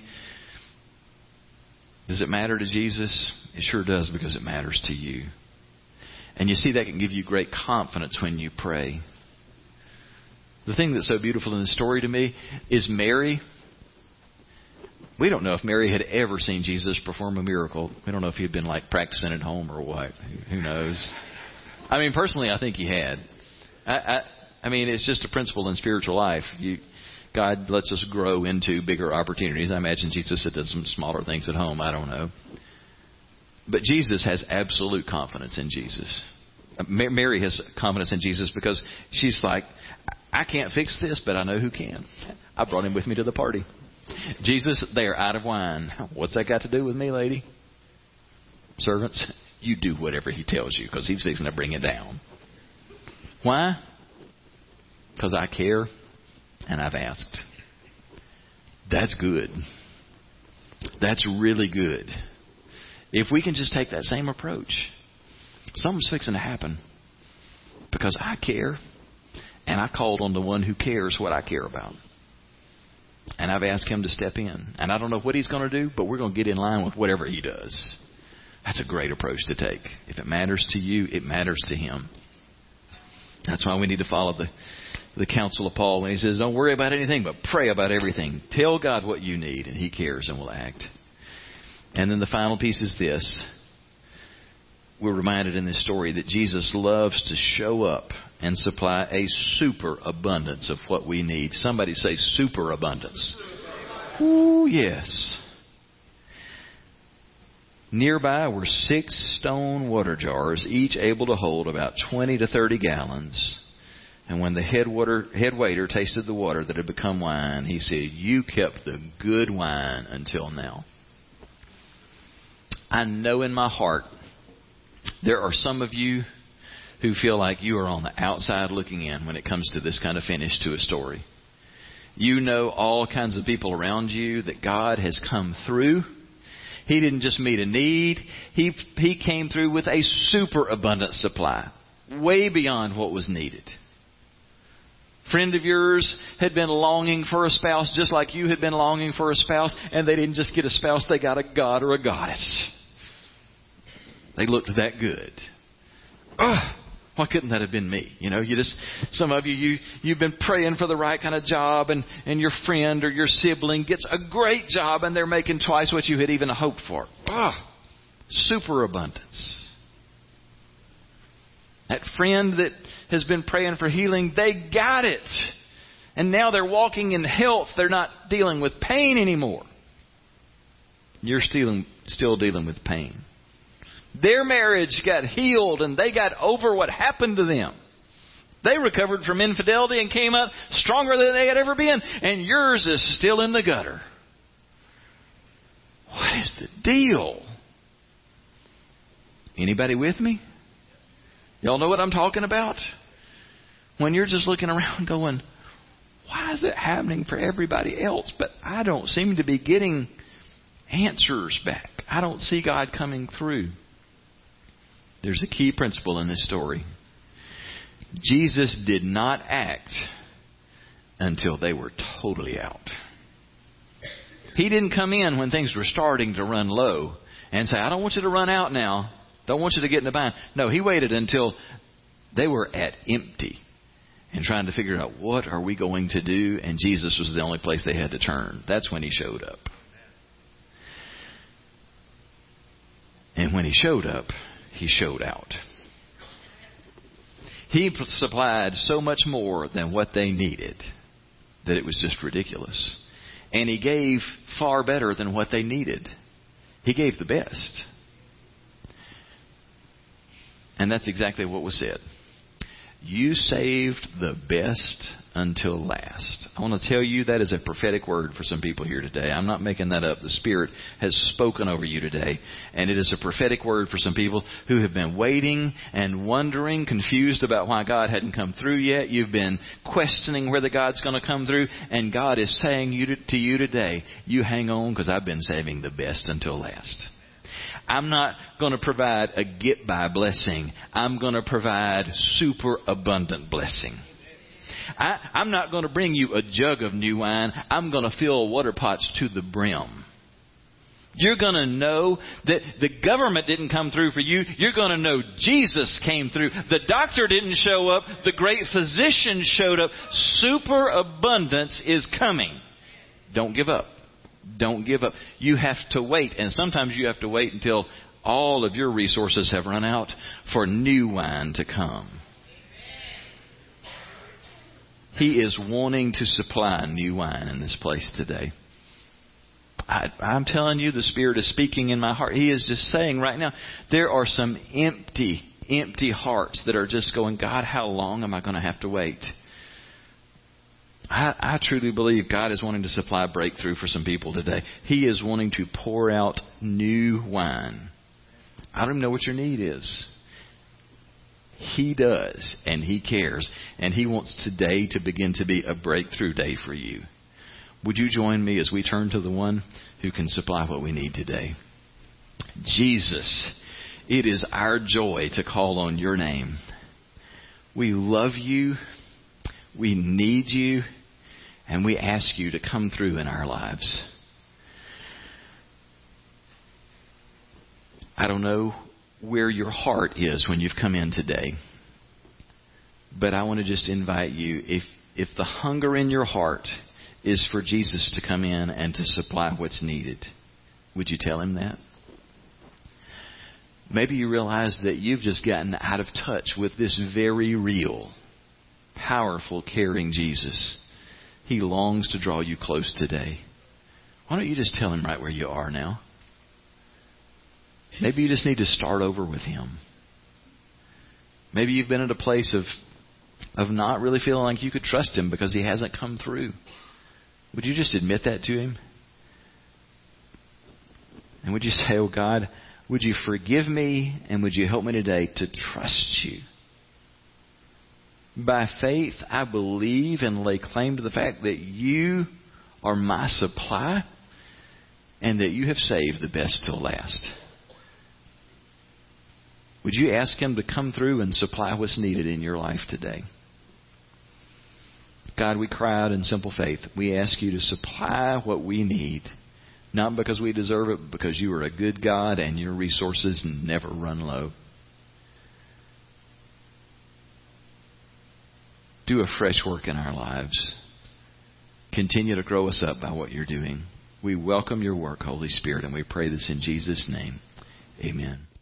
does it matter to Jesus? It sure does, because it matters to you. And you see, that can give you great confidence when you pray. The thing that's so beautiful in the story to me is Mary. We don't know if Mary had ever seen Jesus perform a miracle. We don't know if he had been like practicing at home or what. Who knows? I mean, personally, I think he had. I, I, I mean, it's just a principle in spiritual life. You, God lets us grow into bigger opportunities. I imagine Jesus had done some smaller things at home. I don't know. But Jesus has absolute confidence in Jesus. Mary has confidence in Jesus because she's like, I can't fix this, but I know who can. I brought him with me to the party. Jesus, they're out of wine. What's that got to do with me, lady? Servants, you do whatever he tells you because he's fixing to bring it down. Why? Because I care and I've asked. That's good. That's really good. If we can just take that same approach, something's fixing to happen because I care and I called on the one who cares what I care about. And I've asked him to step in. And I don't know what he's going to do, but we're going to get in line with whatever he does. That's a great approach to take. If it matters to you, it matters to him. That's why we need to follow the the counsel of Paul when he says, don't worry about anything, but pray about everything. Tell God what you need, and He cares and will act. And then the final piece is this. We're reminded in this story that Jesus loves to show up and supply a super abundance of what we need. Somebody say super abundance. Ooh, yes. Nearby were six stone water jars, each able to hold about twenty to thirty gallons. And when the head water, head waiter tasted the water that had become wine, he said, you kept the good wine until now. I know in my heart there are some of you who feel like you are on the outside looking in when it comes to this kind of finish to a story. You know all kinds of people around you that God has come through. He didn't just meet a need. He, he came through with a super abundant supply, way beyond what was needed. Friend of yours had been longing for a spouse just like you had been longing for a spouse, and they didn't just get a spouse, they got a god or a goddess. They looked that good. Ugh, why couldn't that have been me? You know, you just, some of you, you, you've been praying for the right kind of job, and, and your friend or your sibling gets a great job and they're making twice what you had even hoped for. Ugh, superabundance. That friend that has been praying for healing, they got it. And now they're walking in health. They're not dealing with pain anymore. You're still, still dealing with pain. Their marriage got healed and they got over what happened to them. They recovered from infidelity and came out stronger than they had ever been. And yours is still in the gutter. What is the deal? Anybody with me? Y'all know what I'm talking about? When you're just looking around going, why is it happening for everybody else? But I don't seem to be getting answers back. I don't see God coming through. There's a key principle in this story. Jesus did not act until they were totally out. He didn't come in when things were starting to run low and say, I don't want you to run out now. Don't want you to get in the bind. No, He waited until they were at empty and trying to figure out what are we going to do. And Jesus was the only place they had to turn. That's when He showed up. And when He showed up, He showed out. He supplied so much more than what they needed that it was just ridiculous. And He gave far better than what they needed. He gave the best. And that's exactly what was said. You saved the best until last. I want to tell you that is a prophetic word for some people here today. I'm not making that up. The Spirit has spoken over you today. And it is a prophetic word for some people who have been waiting and wondering, confused about why God hadn't come through yet. You've been questioning whether God's going to come through. And God is saying you to, to you today, you hang on because I've been saving the best until last. I'm not going to provide a get-by blessing. I'm going to provide super abundant blessing. I, I'm not going to bring you a jug of new wine. I'm going to fill water pots to the brim. You're going to know that the government didn't come through for you. You're going to know Jesus came through. The doctor didn't show up. The great physician showed up. Super abundance is coming. Don't give up. Don't give up. You have to wait. And sometimes you have to wait until all of your resources have run out for new wine to come. He is wanting to supply new wine in this place today. I, I'm telling you, the Spirit is speaking in my heart. He is just saying right now, there are some empty, empty hearts that are just going, God, how long am I going to have to wait? I, I truly believe God is wanting to supply breakthrough for some people today. He is wanting to pour out new wine. I don't even know what your need is. He does, and He cares. And He wants today to begin to be a breakthrough day for you. Would you join me as we turn to the one who can supply what we need today? Jesus, it is our joy to call on your name. We love you. We need you. And we ask you to come through in our lives. I don't know where your heart is when you've come in today. But I want to just invite you, if if the hunger in your heart is for Jesus to come in and to supply what's needed, would you tell him that? Maybe you realize that you've just gotten out of touch with this very real, powerful, caring Jesus. He longs to draw you close today. Why don't you just tell him right where you are now? Maybe you just need to start over with him. Maybe you've been at a place of of not really feeling like you could trust him because he hasn't come through. Would you just admit that to him? And would you say, oh God, would you forgive me and would you help me today to trust you? By faith, I believe and lay claim to the fact that you are my supply and that you have saved the best till last. Would you ask him to come through and supply what's needed in your life today? God, we cry out in simple faith. We ask you to supply what we need, not because we deserve it, but because you are a good God and your resources never run low. Do a fresh work in our lives. Continue to grow us up by what you're doing. We welcome your work, Holy Spirit, and we pray this in Jesus' name. Amen.